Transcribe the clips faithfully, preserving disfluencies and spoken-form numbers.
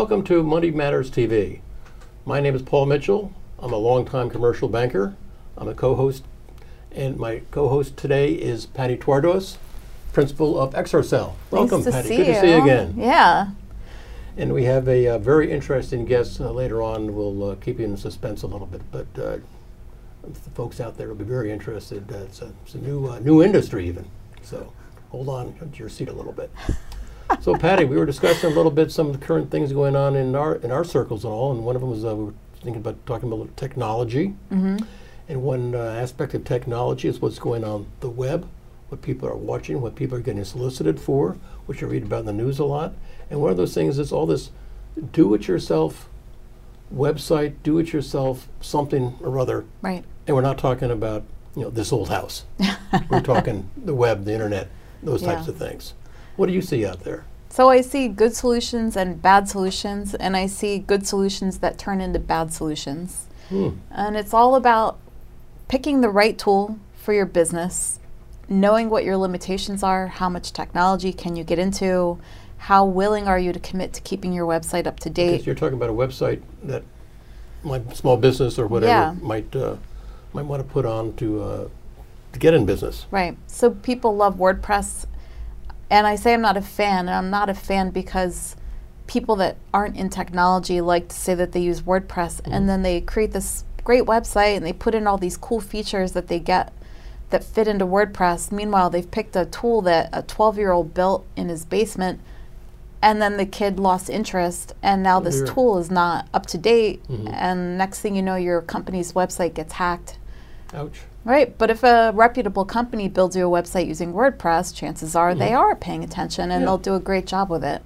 Welcome to Money Matters T V. My name is Paul Mitchell. I'm a longtime commercial banker. I'm a co-host, and my co-host today is Patty Twardos, principal of Exorcell. Welcome, nice to Patty. See Good you. to see you again. Yeah. And we have a uh, very interesting guest uh, later on. We'll uh, keep you in suspense a little bit, but uh, the folks out there will be very interested. Uh, it's, a, it's a new uh, new industry even. So hold on to your seat a little bit. So Patty, we were discussing a little bit some of the current things going on in our in our circles and all, and one of them was uh, we were thinking about talking about technology. Mm-hmm. And one uh, aspect of technology is what's going on the web, what people are watching, what people are getting solicited for, which you read about in the news a lot. And one of those things is all this do-it-yourself website, do-it-yourself something or other. Right. And we're not talking about, you know, this old house. We're talking the web, the internet, those Yeah. types of things. What do you see out there? So I see good solutions and bad solutions, and I see good solutions that turn into bad solutions. Hmm. And it's all about picking the right tool for your business, knowing what your limitations are, how much technology can you get into, how willing are you to commit to keeping your website up to date. Because you're talking about a website that my small business or whatever Yeah. might uh, might want to put on to uh, to get in business. Right. So people love WordPress. And I say I'm not a fan, and I'm not a fan because people that aren't in technology like to say that they use WordPress, mm-hmm. and then they create this great website and they put in all these cool features that they get that fit into WordPress. Meanwhile, they've picked a tool that a twelve-year-old built in his basement, and then the kid lost interest, and now this Sure. tool is not up to date, mm-hmm. and next thing you know, your company's website gets hacked. Ouch. Right, but if a reputable company builds you a website using WordPress, chances are mm-hmm. they are paying attention and yeah. they'll do a great job with it.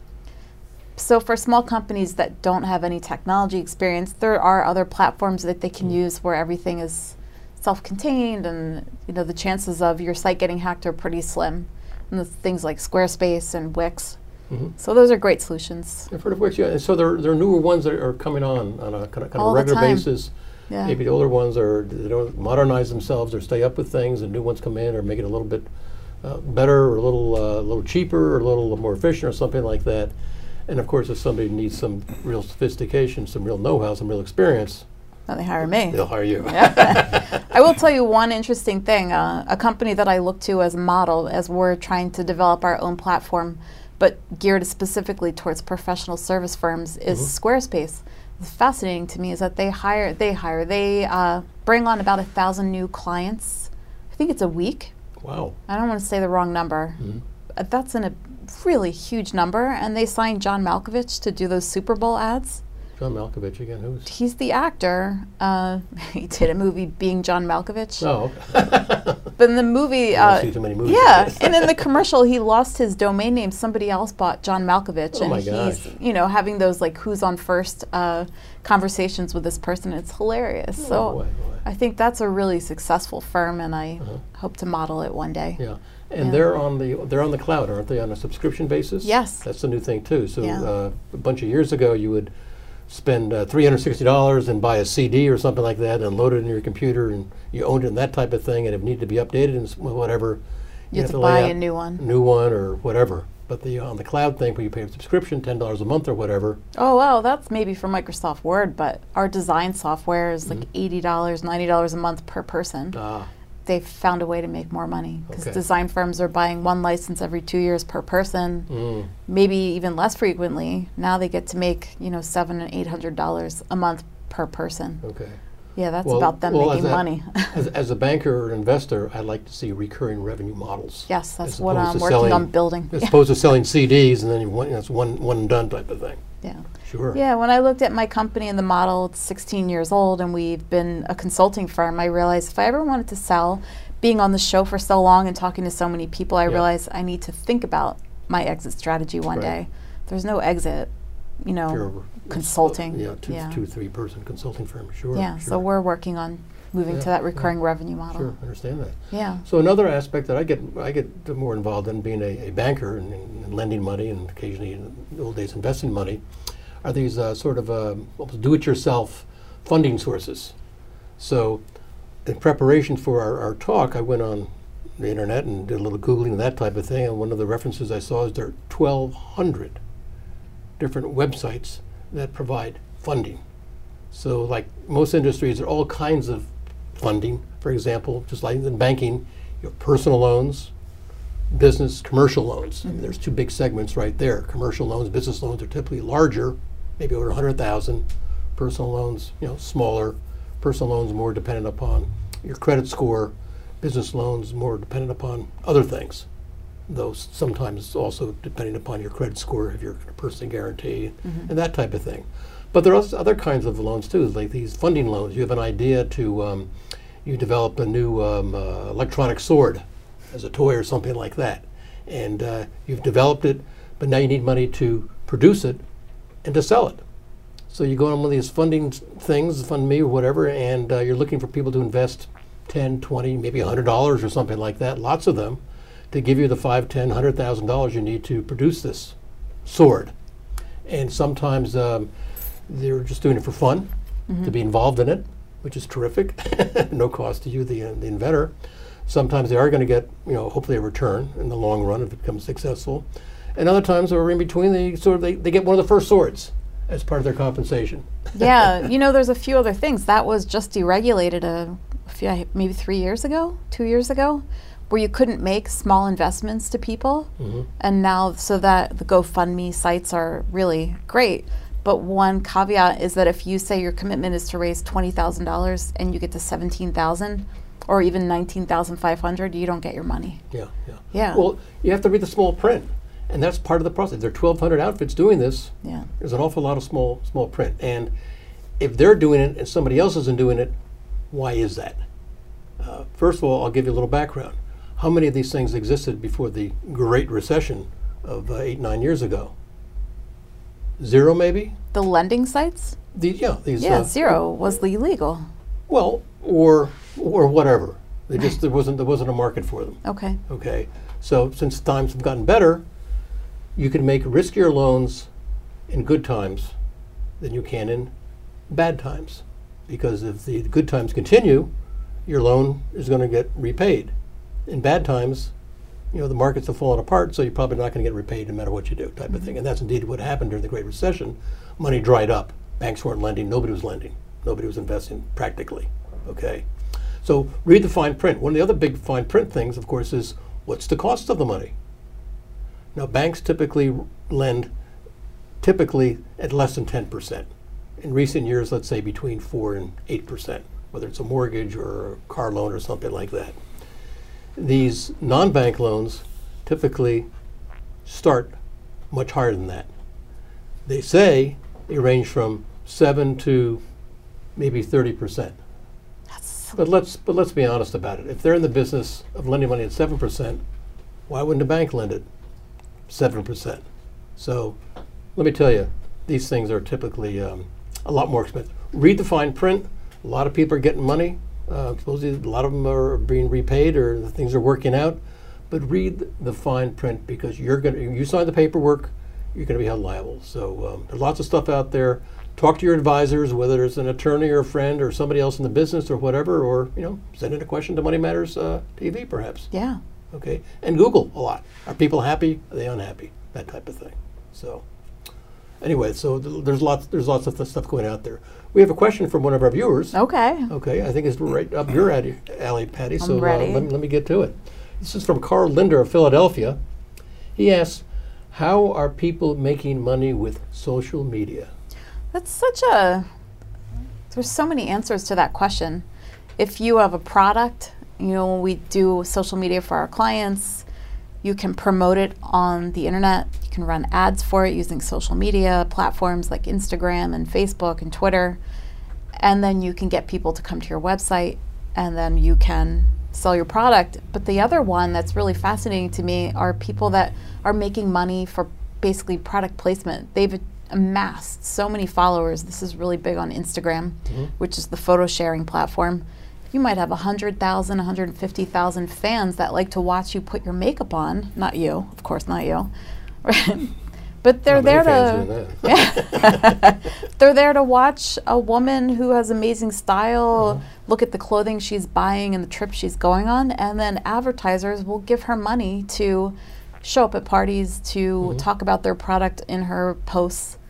So for small companies that don't have any technology experience, there are other platforms that they can mm-hmm. use where everything is self-contained, and you know the chances of your site getting hacked are pretty slim. And the things like Squarespace and Wix. Mm-hmm. So those are great solutions. I've heard of Wix, yeah. And so there, there are newer ones that are coming on on a kind of, kind All of the regular time. basis. Yeah. Maybe the older ones are they don't modernize themselves or stay up with things, and new ones come in or make it a little bit uh, better or a little uh, a little cheaper or a little more efficient or something like that. And of course, if somebody needs some real sophistication, some real know-how, some real experience, then they hire me. They'll hire you. I will tell you one interesting thing. Uh, a company that I look to as a model as we're trying to develop our own platform, but geared specifically towards professional service firms, is mm-hmm. Squarespace. What's fascinating to me is that they hire, they hire, they uh, bring on about a thousand new clients. I think it's a week. Wow. I don't want to say the wrong number. Mm-hmm. But that's in a really huge number, and they signed John Malkovich to do those Super Bowl ads. John Malkovich again, who's? He's the actor. Uh, he did a movie Being John Malkovich. Oh. But in the movie, I uh, see too many movies. yeah, and in the commercial, he lost his domain name. Somebody else bought John Malkovich, oh and my he's, gosh. you know, having those like who's on first uh, conversations with this person. It's hilarious. Oh, so boy, boy. I think that's a really successful firm, and I uh-huh. hope to model it one day. Yeah. And yeah. they're on the they're on the cloud, aren't they? On a subscription basis. Yes. That's the new thing too. So Yeah. uh, a bunch of years ago, you would spend uh, three hundred sixty dollars and buy a C D or something like that, and load it in your computer, and you owned it and that type of thing. And if it needed to be updated and s- whatever, You, have to, lay buy out a new one. new one or whatever. But the on the cloud thing, where you pay a subscription, ten dollars a month or whatever. Oh, well, that's maybe for Microsoft Word, but our design software is like mm-hmm. eighty dollars, ninety dollars a month per person. Ah. They've found a way to make more money because Okay. design firms are buying one license every two years per person, Mm. maybe even less frequently. Now they get to make, you know, seven and eight hundred dollars a month per person. Okay. Yeah, that's Well- about them well, making as a- money. as, as a banker or investor, I like to see recurring revenue models. Yes, that's as what opposed I'm to working selling- on building. As opposed to selling C Ds and then you want, you know, it's one one and done type of thing. Yeah. Sure. Yeah, when I looked at my company and the model, it's sixteen years old, and we've been a consulting firm. I realized if I ever wanted to sell, being on the show for so long and talking to so many people, I Yeah. realized I need to think about my exit strategy one Right. day. There's no exit, you know, Sure. consulting. Yeah, two, yeah. two, three person consulting firm. Sure. Yeah, sure. so we're working on moving Yeah, to that yeah. recurring revenue model. Sure, I understand that. Yeah. So another aspect that I get I get more involved in, being a, a banker and, and lending money and occasionally in the old days investing money, are these uh, sort of uh, do-it-yourself funding sources. So in preparation for our, our talk, I went on the internet and did a little Googling and that type of thing, and one of the references I saw is there are twelve hundred different websites that provide funding. So like most industries, there are all kinds of funding. For example, just like in banking, you have personal loans, business, commercial loans. I mean, there's two big segments right there. Commercial loans, business loans are typically larger, maybe over one hundred thousand. Personal loans, you know, smaller. Personal loans more dependent upon your credit score. Business loans more dependent upon other things, though sometimes also depending upon your credit score, if you're going to personally guarantee, mm-hmm. and that type of thing. But there are other kinds of loans too, like these funding loans. You have an idea to, um, you develop a new um, uh, electronic sword as a toy or something like that, and uh, you've developed it, but now you need money to produce it and to sell it. So you go on one of these funding things, Fund Me or whatever, and uh, you're looking for people to invest ten, twenty, maybe one hundred dollars or something like that, lots of them, to give you the five, ten, one hundred thousand dollars you need to produce this sword. And sometimes um, they're just doing it for fun, mm-hmm. to be involved in it, which is terrific, no cost to you, the, uh, the inventor. Sometimes they are going to get, you know, hopefully a return in the long run if it becomes successful. And other times, or in between, they sort of they, they get one of the first swords as part of their compensation. Yeah, you know, there's a few other things. That was just deregulated a, a few, maybe three years ago, two years ago, where you couldn't make small investments to people. Mm-hmm. And now, so that the GoFundMe sites are really great. But one caveat is that if you say your commitment is to raise twenty thousand dollars and you get to seventeen thousand dollars or even nineteen thousand five hundred dollars, you don't get your money. Yeah, yeah. Yeah. Well, you have to read the small print. And that's part of the process. There are twelve hundred outfits doing this. Yeah. There's an awful lot of small small print. And if they're doing it and somebody else isn't doing it, why is that? Uh, first of all, I'll give you a little background. How many of these things existed before the Great Recession of uh, eight, nine years ago? Zero, maybe? The lending sites? The, yeah. These, yeah, uh, zero was illegal. Well, or or whatever. They just there wasn't there wasn't a market for them. Okay. Okay. So since times have gotten better, you can make riskier loans in good times than you can in bad times. Because if the good times continue, your loan is going to get repaid. In bad times, you know, the markets have fallen apart, so you're probably not going to get repaid no matter what you do, type mm-hmm. of thing. And that's indeed what happened during the Great Recession. Money dried up. Banks weren't lending. Nobody was lending. Nobody was investing practically. Okay? So read the fine print. One of the other big fine print things, of course, is what's the cost of the money? Now, banks typically lend typically at less than ten percent. In recent years, let's say between four and eight percent, whether it's a mortgage or a car loan or something like that. These non-bank loans typically start much higher than that. They say they range from seven to maybe thirty percent. But let's but let's be honest about it. If they're in the business of lending money at seven percent, why wouldn't a bank lend it seven percent? So let me tell you, these things are typically um, a lot more expensive. Read the fine print. A lot of people are getting money. Uh, supposedly a lot of them are being repaid or the things are working out. But read the fine print, because you're going to, you sign the paperwork, you're going to be held liable. So um, there's lots of stuff out there. Talk to your advisors, whether it's an attorney or a friend or somebody else in the business or whatever, or, you know, send in a question to Money Matters uh, T V perhaps. Yeah. Okay. And Google a lot. Are people happy? Are they unhappy? That type of thing. So anyway, so th- there's lots there's lots of th- stuff going out there. We have a question from one of our viewers. Okay. Okay. I think it's right up your alley, alley Patty. I'm so ready. Uh, let, me, let me get to it. This is from Carl Linder of Philadelphia. He asks, how are people making money with social media? That's such a, there's so many answers to that question. If you have a product, you know, when we do social media for our clients, you can promote it on the internet. You can run ads for it using social media platforms like Instagram and Facebook and Twitter. And then you can get people to come to your website, and then you can sell your product. But the other one that's really fascinating to me are people that are making money for basically product placement. They've amassed so many followers. This is really big on Instagram, mm-hmm. which is the photo sharing platform. You might have one hundred thousand, one hundred fifty thousand fans that like to watch you put your makeup on. Not you, of course, not you. But they're there to yeah. They're there to watch a woman who has amazing style, mm-hmm. look at the clothing she's buying and the trip she's going on, and then advertisers will give her money to show up at parties, to mm-hmm. talk about their product in her posts.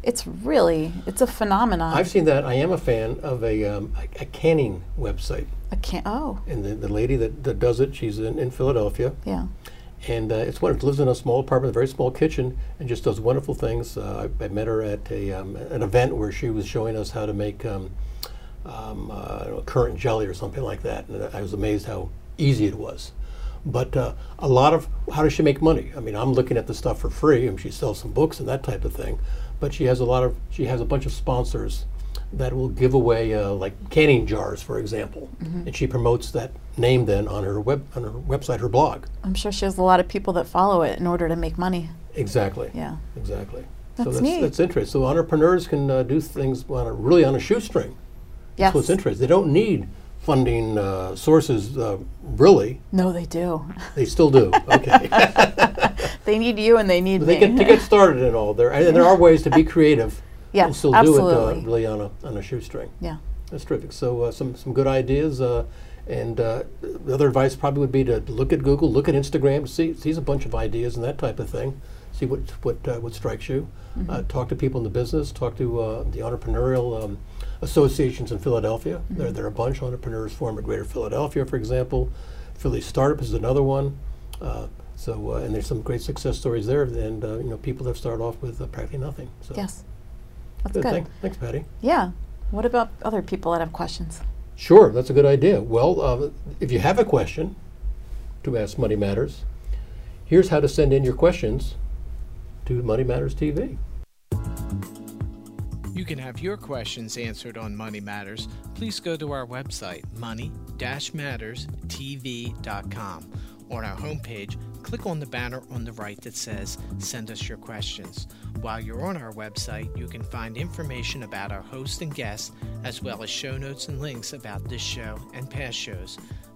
It's really, it's a phenomenon. I've seen that. I am a fan of a, um, a, a canning website. I can't, oh, And the, the lady that, that does it, she's in, in Philadelphia. yeah. And uh, it's wonderful. Lives in a small apartment, a very small kitchen, and just does wonderful things. Uh, I, I met her at a um, an event where she was showing us how to make um, um, uh, I don't know, currant jelly or something like that. And I was amazed how easy it was. But uh, a lot of, how does she make money? I mean, I'm looking at the stuff for free, and she sells some books and that type of thing. But she has a lot of, she has a bunch of sponsors that will give away uh, like canning jars, for example, mm-hmm. and she promotes that name then on her web on her website, her blog. I'm sure she has a lot of people that follow it in order to make money. Exactly. Yeah. Exactly. That's so that's neat. that's interesting. So entrepreneurs can uh, do things on a, really on a shoestring. Yes. That's what's interesting. They don't need funding uh, sources, uh, really. No, they do. They still do. Okay. They need you and they need But me. they get to get started and all there, and there are ways to be creative. Yeah, and still absolutely. do it uh, really on a on a shoestring. Yeah. That's terrific. So uh, some some good ideas, uh, and uh, the other advice probably would be to look at Google, look at Instagram, see see a bunch of ideas and that type of thing. See what what uh, what strikes you. Mm-hmm. uh, talk to people in the business. Talk to uh, the entrepreneurial um, associations in Philadelphia. Mm-hmm. There there are a bunch. Entrepreneurs Forum of Greater Philadelphia, for example. Philly Startup is another one. Uh, so uh, and there's some great success stories there. And uh, you know, people have started off with uh, practically nothing. So. Yes. That's Good. good. Thank, thanks, Patty. Yeah. What about other people that have questions? Sure, that's a good idea. Well, uh, if you have a question to ask Money Matters, here's how to send in your questions to Money Matters T V. You can have your questions answered on Money Matters. Please go to our website, money dash matters t v dot com. On our homepage, click on the banner on the right that says Send Us Your Questions. While you're on our website, you can find information about our host and guests, as well as show notes and links about this show and past shows.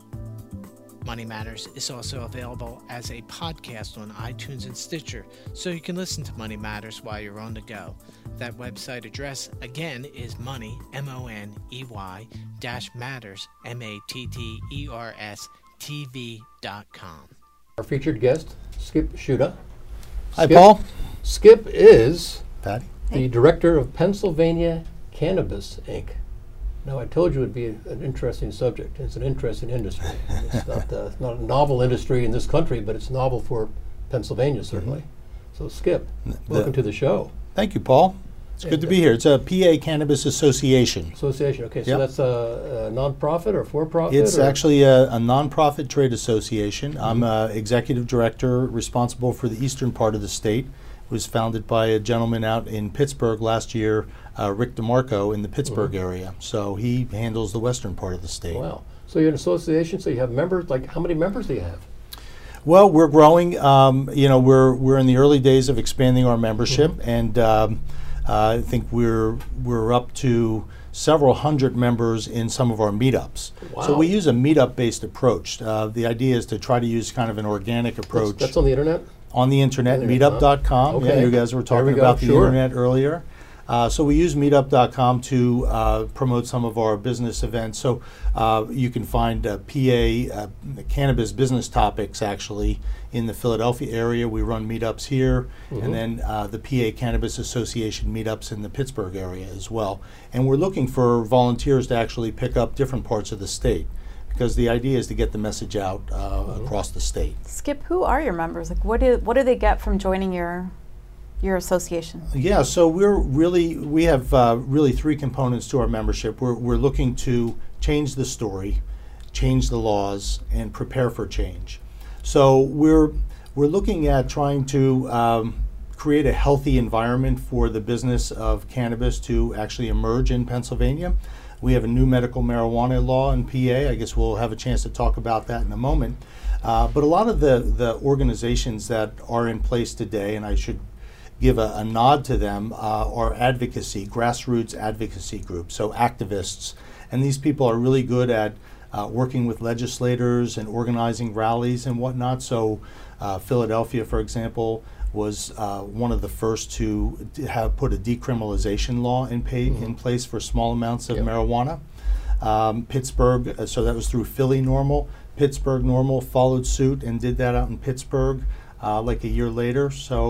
Money Matters is also available as a podcast on iTunes and Stitcher, so you can listen to Money Matters while you're on the go. That website address, again, is money, M O N E Y, dash matters, M A T T E R S, T V dot com. Our featured guest, Skip Shuda. Hi, Skip, Paul. Skip is Patty. the Hey. director of Pennsylvania Cannabis, Incorporated. Now, I told you it would be a, an interesting subject. It's an interesting industry. It's not, uh, it's not a novel industry in this country, but it's novel for Pennsylvania, certainly. Mm-hmm. So, Skip, The, welcome to the show. Thank you, Paul. It's And, good to uh, be here. It's a P A Cannabis Association. Association, okay, so Yep. that's a, a nonprofit or for-profit? It's or? actually a, a nonprofit trade association. Mm-hmm. I'm uh, executive director responsible for the eastern part of the state. It was founded by a gentleman out in Pittsburgh last year, uh, Rick DeMarco, in the Pittsburgh Mhm. area. So he handles the western part of the state. Wow. So you're an association, so you have members, like how many members do you have? Well, we're growing. Um, you know, we're we're in the early days of expanding our membership, Mhm. and um, uh, I think we're we're up to several hundred members in some of our meetups. So Wow. we use a meetup-based approach. Uh, the idea is to try to use kind of an organic approach That's, that's on the internet? on the internet, Internet, meetup dot com. huh? Yeah, Okay. you guys were There we talking go, about the sure. internet earlier. Uh, so we use meetup dot com to uh, promote some of our business events. So uh, you can find uh, P A uh, cannabis business topics actually in the Philadelphia area. We run meetups here, Mhm. and then uh, the P A Cannabis Association meetups in the Pittsburgh area as well. And we're looking for volunteers to actually pick up different parts of the state, because the idea is to get the message out uh, Mhm. across the state. Skip, who are your members? Like, what do what do they get from joining your your association? Yeah, so we're really, we have uh, really three components to our membership. We're, we're looking to change the story, change the laws, and prepare for change. So we're, we're looking at trying to um, create a healthy environment for the business of cannabis to actually emerge in Pennsylvania. We have a new medical marijuana law in P A. I guess we'll have a chance to talk about that in a moment. Uh, but a lot of the, the organizations that are in place today, and I should give a, a nod to them, uh, are advocacy, grassroots advocacy groups, so activists. And these people are really good at uh, working with legislators and organizing rallies and whatnot. So uh, Philadelphia, for example, was uh, one of the first to d- have put a decriminalization law in, pay, Mhm. in place for small amounts of Yep. marijuana. Um, Pittsburgh, uh, so that was through Philly Normal. Pittsburgh Normal followed suit and did that out in Pittsburgh uh, like a year later. So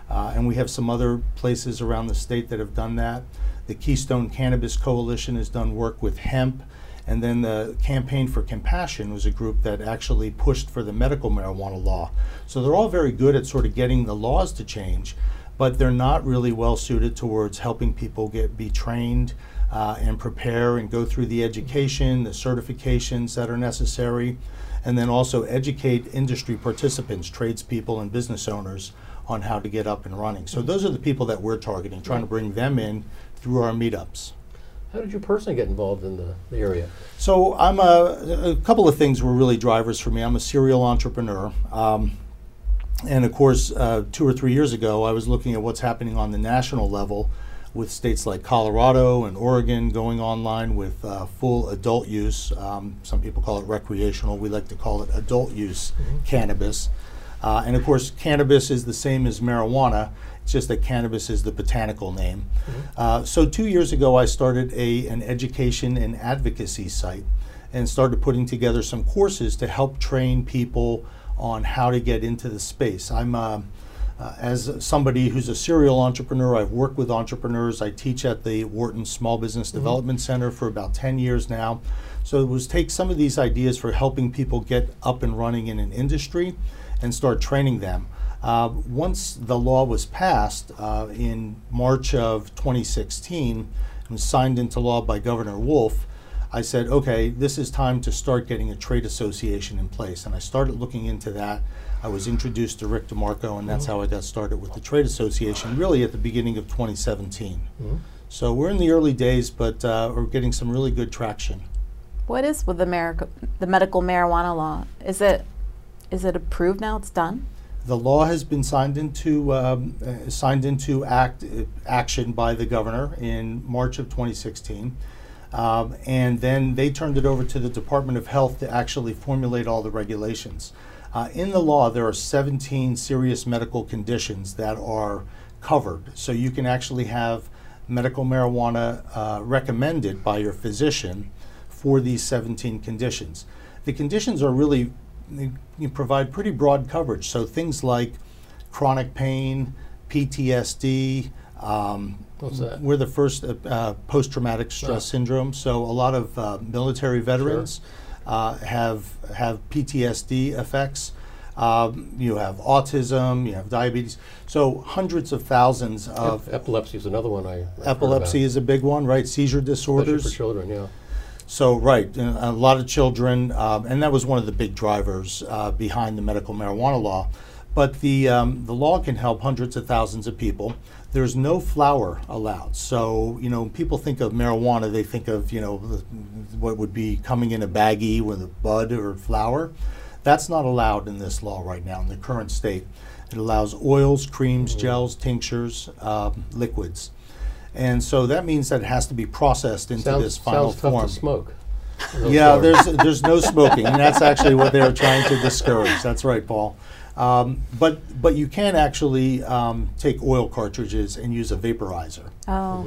Uh, and we have some other places around the state that have done that. The Keystone Cannabis Coalition has done work with hemp. And then the Campaign for Compassion was a group that actually pushed for the medical marijuana law. So they're all very good at sort of getting the laws to change, but they're not really well suited towards helping people get be trained uh, and prepare and go through the education, the certifications that are necessary, and then also educate industry participants, tradespeople and business owners on how to get up and running. So those are the people that we're targeting, trying to bring them in through our meetups. How did you personally get involved in the, the area? So I'm a, a couple of things were really drivers for me. I'm a serial entrepreneur. Um, and of course, uh, two or three years ago, I was looking at what's happening on the national level with states like Colorado and Oregon going online with uh, full adult use. Um, some people call it recreational. We like to call it adult use mm-hmm. cannabis. Uh, and of course, cannabis is the same as marijuana. It's just that cannabis is the botanical name. Mm-hmm. Uh, so two years ago, I started a, an education and advocacy site and started putting together some courses to help train people on how to get into the space. I'm, uh, uh, as somebody who's a serial entrepreneur, I've worked with entrepreneurs. I teach at the Wharton Small Business mm-hmm. Development Center for about ten years now. So it was take some of these ideas for helping people get up and running in an industry and start training them. Uh, once the law was passed uh, in March of twenty sixteen and was signed into law by Governor Wolf, I said, okay, this is time to start getting a trade association in place. And I started looking into that. I was introduced to Rick DeMarco, and that's how I got started with the trade association, really at the beginning of twenty seventeen. Mm-hmm. So we're in the early days, but uh, we're getting some really good traction. What is with the, America, the medical marijuana law? Is it, is it approved now? It's done? The law has been signed into um, uh, signed into act uh, action by the governor in March of twenty sixteen, um, and then they turned it over to the Department of Health to actually formulate all the regulations. Uh, in the law, there are seventeen serious medical conditions that are covered, so you can actually have medical marijuana uh, recommended by your physician for these seventeen conditions. The conditions are really you provide pretty broad coverage. So things like chronic pain, P T S D. Um, What's that? We're the first uh, uh, post-traumatic stress oh. syndrome. So a lot of uh, military veterans sure. uh, have have P T S D effects. Um, you have autism. You have diabetes. So hundreds of thousands of Ep- epilepsy is another one. I epilepsy is a big one, right? Seizure disorders. Especially for children, yeah. So, right, a lot of children, um, and that was one of the big drivers uh, behind the medical marijuana law. But the, um, the law can help hundreds of thousands of people. There's no flower allowed. So, you know, people think of marijuana, they think of, you know, what would be coming in a baggie with a bud or flower. That's not allowed in this law right now in the current state. It allows oils, creams, mm-hmm. gels, tinctures, um, liquids. And so that means that it has to be processed into sounds, this final sounds form. Tough to smoke. No yeah, there's there's no smoking, and that's actually what they're trying to discourage. That's right, Paul. Um, but but you can actually um, take oil cartridges and use a vaporizer. Oh. Mm-hmm.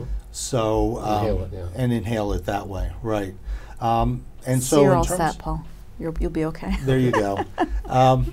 So um, inhale it, yeah. and inhale it that way, right? Um, and so you're in all terms, set, Paul. You're, you'll be okay. There you go. um,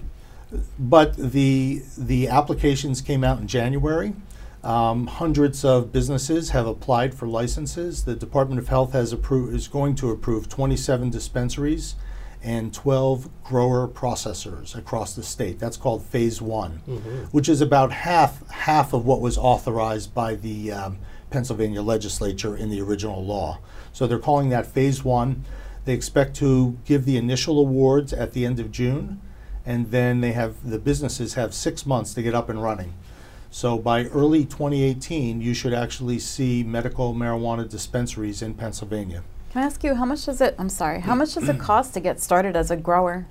but the the applications came out in January. Um, hundreds of businesses have applied for licenses. The Department of Health has approved is going to approve twenty-seven dispensaries and twelve grower processors across the state. That's called Phase One, mm-hmm. which is about half half of what was authorized by the um, Pennsylvania legislature in the original law. So they're calling that Phase One. They expect to give the initial awards at the end of June, and then they have the businesses have six months to get up and running. So by early twenty eighteen, you should actually see medical marijuana dispensaries in Pennsylvania. Can I ask you, how much does it, I'm sorry, how much does it cost to get started as a grower?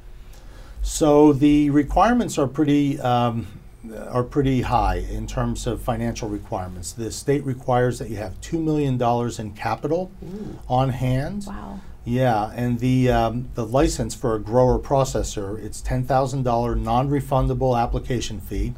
So the requirements are pretty, um, are pretty high in terms of financial requirements. The state requires that you have two million dollars in capital Ooh. On hand. Wow. Yeah, and the, um, the license for a grower processor, it's ten thousand dollars non-refundable application fee.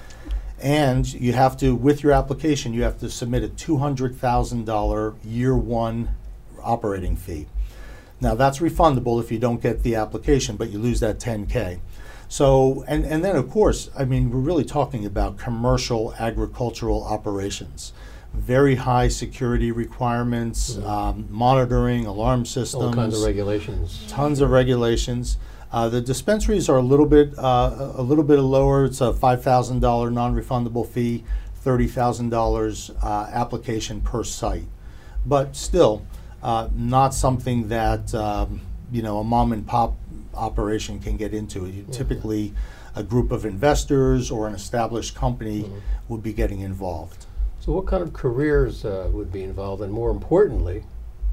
And you have to, with your application, you have to submit a two hundred thousand dollars year one operating fee. Now that's refundable if you don't get the application, but you lose that ten K. So, and, and then of course, I mean, we're really talking about commercial agricultural operations. Very high security requirements, Mhm. um, monitoring, alarm systems. All kinds of regulations. Tons of regulations. Uh, the dispensaries are a little bit uh, a little bit lower. It's a five thousand dollar non-refundable fee, thirty thousand dollars uh, application per site, but still uh, not something that um, you know a mom and pop operation can get into. You Mhm. Typically, a group of investors or an established company Mhm. would be getting involved. So what kind of careers uh, would be involved, and more importantly,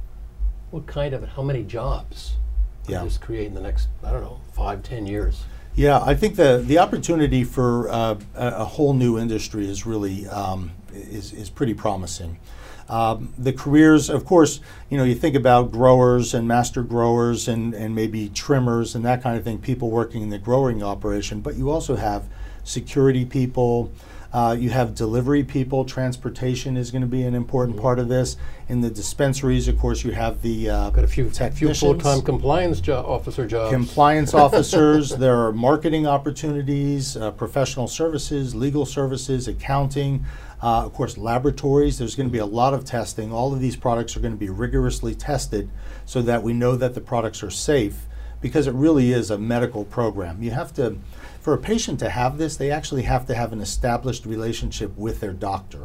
what kind of, how many jobs could Yeah. this create in the next, I don't know, five, ten years? Yeah, I think the the opportunity for uh, a, a whole new industry is really um, is is pretty promising. Um, the careers, of course, you know, you think about growers and master growers and and maybe trimmers and that kind of thing, people working in the growing operation, but you also have security people. Uh, you have delivery people. Transportation is going to be an important Mhm. part of this. In the dispensaries, of course, you have the uh, Got a few, few technicians. full-time compliance jo- officer jobs. Compliance officers, there are marketing opportunities, uh, professional services, legal services, accounting, uh, of course, laboratories. There's going to be a lot of testing. All of these products are going to be rigorously tested so that we know that the products are safe, because it really is a medical program. You have to, for a patient to have this, they actually have to have an established relationship with their doctor.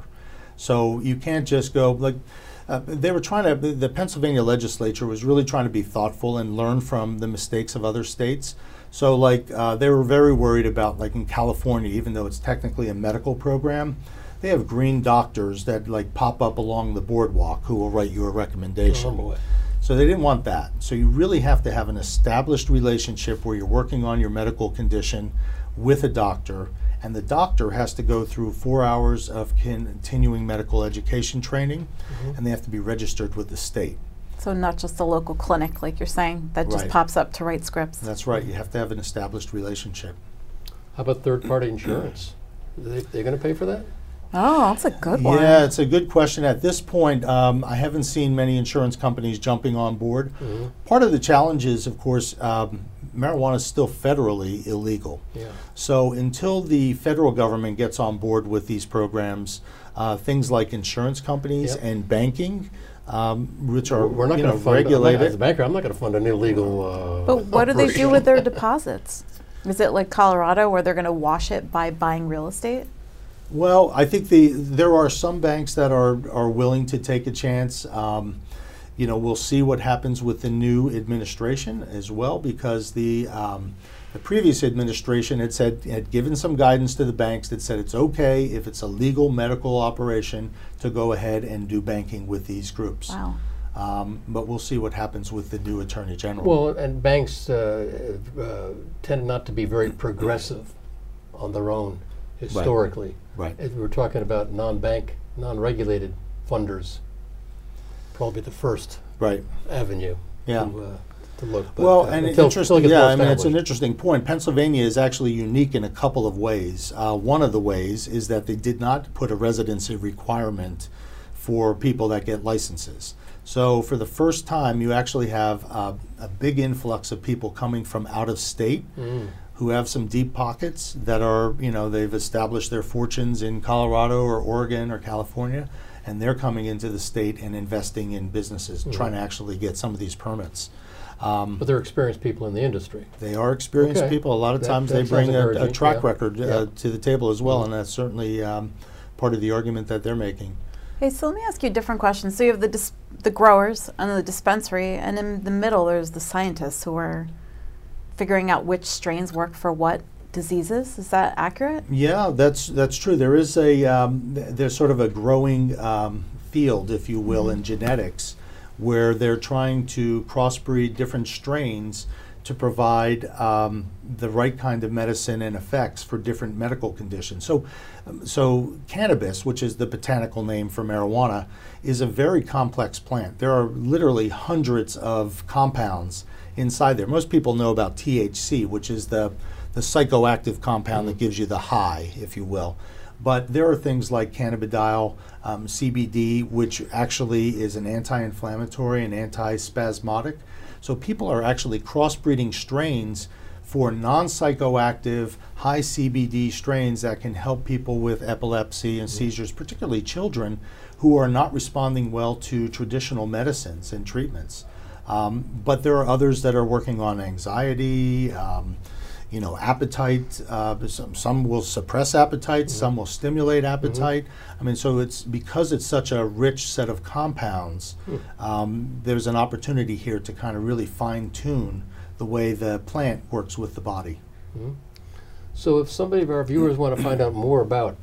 So you can't just go, like, uh, they were trying to, the Pennsylvania legislature was really trying to be thoughtful and learn from the mistakes of other states. So like, uh, they were very worried about, like in California, even though it's technically a medical program, they have green doctors that like pop up along the boardwalk who will write you a recommendation. Oh, boy. So they didn't want that. So you really have to have an established relationship where you're working on your medical condition with a doctor, and the doctor has to go through four hours of continuing medical education training, Mhm. and they have to be registered with the state. So not just a local clinic, like you're saying, that just Right. pops up to write scripts. That's right. You have to have an established relationship. How about third-party insurance? They, they're going to pay for that? Oh, that's a good one. Yeah, it's a good question. At this point, um, I haven't seen many insurance companies jumping on board. Mhm. Part of the challenge is, of course, um, marijuana is still federally illegal. Yeah. So until the federal government gets on board with these programs, uh, things like insurance companies Yep. and banking, um, which are We're not you going know, to fund, I'm not- as a regulated. banker, I'm not going to fund an illegal uh, But what do they do operation. with their deposits? Is it like Colorado where they're going to wash it by buying real estate? Well, I think the there are some banks that are are willing to take a chance. Um, you know, we'll see what happens with the new administration as well, because the um, the previous administration had said had given some guidance to the banks that said it's okay if it's a legal medical operation to go ahead and do banking with these groups. Wow. Um, but we'll see what happens with the new attorney general. Well, and banks uh, uh, tend not to be very progressive on their own historically. right. If we're talking about non-bank, non-regulated funders, probably the first Right. avenue Yeah. to, uh, to look. But, Well, uh, and until- interesting, until it gets yeah, more I mean, it's an established. interesting point. Pennsylvania is actually unique in a couple of ways. Uh, one of the ways is that they did not put a residency requirement for people that get licenses. So for the first time, you actually have uh, a big influx of people coming from out of state Mm. who have some deep pockets that are, you know, they've established their fortunes in Colorado or Oregon or California, and they're coming into the state and investing in businesses, Mhm. trying to actually get some of these permits. Um, But they're experienced people in the industry. they are experienced Okay. people. A lot of That- times that they sounds bring a, a encouraging, track yeah. record uh, Yeah. to the table as well, Mhm. and that's certainly um, part of the argument that they're making. Hey, so let me ask you a different question. So you have the dis- the growers and the dispensary, and in the middle there's the scientists who are figuring out which strains work for what diseases. Is that accurate? Yeah, that's that's true. There is a um, th- there's sort of a growing um, field, if you will, in genetics, where they're trying to crossbreed different strains to provide um, the right kind of medicine and effects for different medical conditions. So, um, so cannabis, which is the botanical name for marijuana, is a very complex plant. There are literally hundreds of compounds inside there. Most people know about T H C, which is the the psychoactive compound that gives you the high, if you will. But there are things like cannabidiol, um, C B D, which actually is an anti-inflammatory and anti-spasmodic. So people are actually crossbreeding strains for non-psychoactive, high C B D strains that can help people with epilepsy and seizures, particularly children who are not responding well to traditional medicines and treatments. Um, but there are others that are working on anxiety, um, you know, appetite. Uh, some, some will suppress appetite, mm-hmm. some will stimulate appetite. Mm-hmm. I mean, so it's because it's such a rich set of compounds, mm. um, there's an opportunity here to kind of really fine-tune the way the plant works with the body. Mm-hmm. So if somebody of our viewers want to find out more about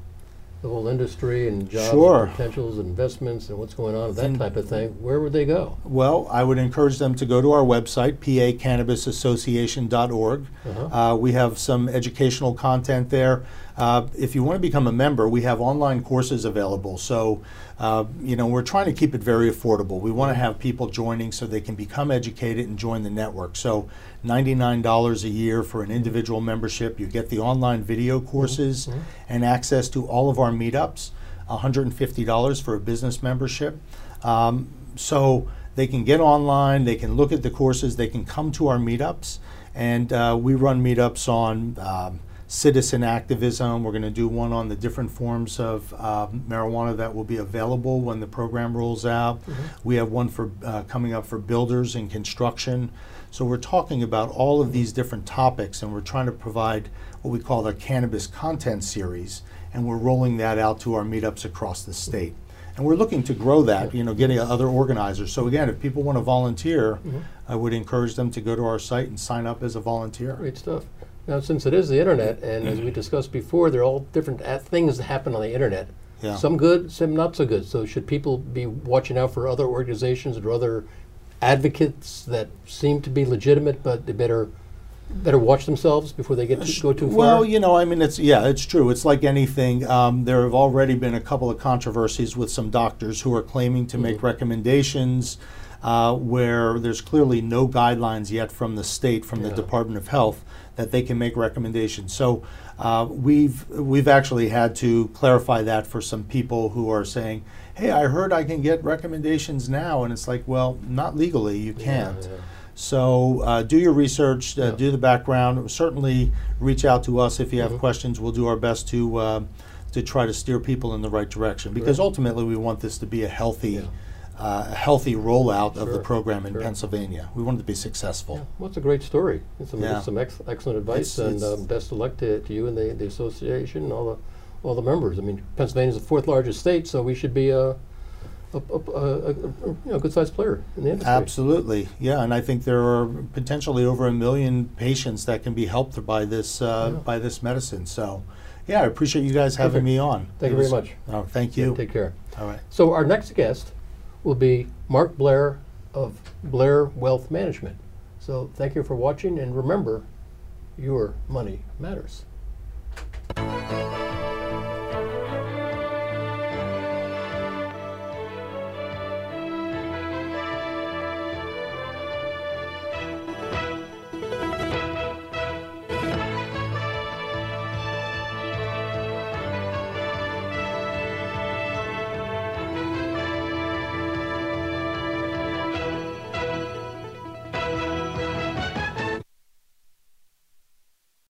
the whole industry and jobs Sure. and potentials and investments and what's going on, that Then- type of thing, where would they go? Well, I would encourage them to go to our website, p a cannabis association dot org. Uh-huh. Uh, we have some educational content there. Uh, if you want to become a member, we have online courses available. So, uh, you know, we're trying to keep it very affordable. We want to have people joining so they can become educated and join the network. So, ninety-nine dollars a year for an individual membership. You get the online video courses Mhm. and access to all of our meetups. one hundred fifty dollars for a business membership. Um, so they can get online, they can look at the courses, they can come to our meetups, and uh, we run meetups on um, citizen activism. We're going to do one on the different forms of uh, marijuana that will be available when the program rolls out. Mm-hmm. We have one for uh, coming up for builders and construction. So we're talking about all of these different topics, and we're trying to provide what we call the cannabis content series, and we're rolling that out to our meetups across the state. And we're looking to grow that, you know, getting other organizers. So again, if people want to volunteer, Mhm. I would encourage them to go to our site and sign up as a volunteer. Great stuff. Now, since it is the internet, and as we discussed before, there are all different a- things that happen on the internet. Yeah. Some good, some not so good. So should people be watching out for other organizations or other advocates that seem to be legitimate, but they better better watch themselves before they get to go too far? Well, you know, I mean, it's yeah, it's true. It's like anything. Um, there have already been a couple of controversies with some doctors who are claiming to make Mhm. recommendations uh, where there's clearly no guidelines yet from the state, from the Yeah. Department of Health, that they can make recommendations. So uh, we've we've actually had to clarify that for some people who are saying, "Hey, I heard I can get recommendations now," and it's like, well, not legally, you Yeah, can't. yeah. So uh, do your research, uh, Yeah. do the background. Certainly reach out to us if you have Mhm. questions. We'll do our best to uh, to try to steer people in the right direction, because Right. ultimately we want this to be a healthy, Yeah. uh, a healthy rollout of the Sure, program in sure. Pennsylvania. We want it to be successful. Yeah, well, it's a great story. It's some, Yeah. some ex- excellent advice, It's- and it's- um, best of luck to, to you and the, the association and all the all the members. I mean, Pennsylvania is the fourth largest state, so we should be a, a, a, a, a, a you know, good-sized player in the industry. Absolutely, yeah, and I think there are potentially over a million patients that can be helped by this uh, Yeah. by this medicine. So, yeah, I appreciate you guys having Perfect. me on. Thank It you very was- much. Oh, thank Yeah, you. take care. All right. So our next guest will be Mark Blair of Blair Wealth Management. So thank you for watching, and remember, your money matters.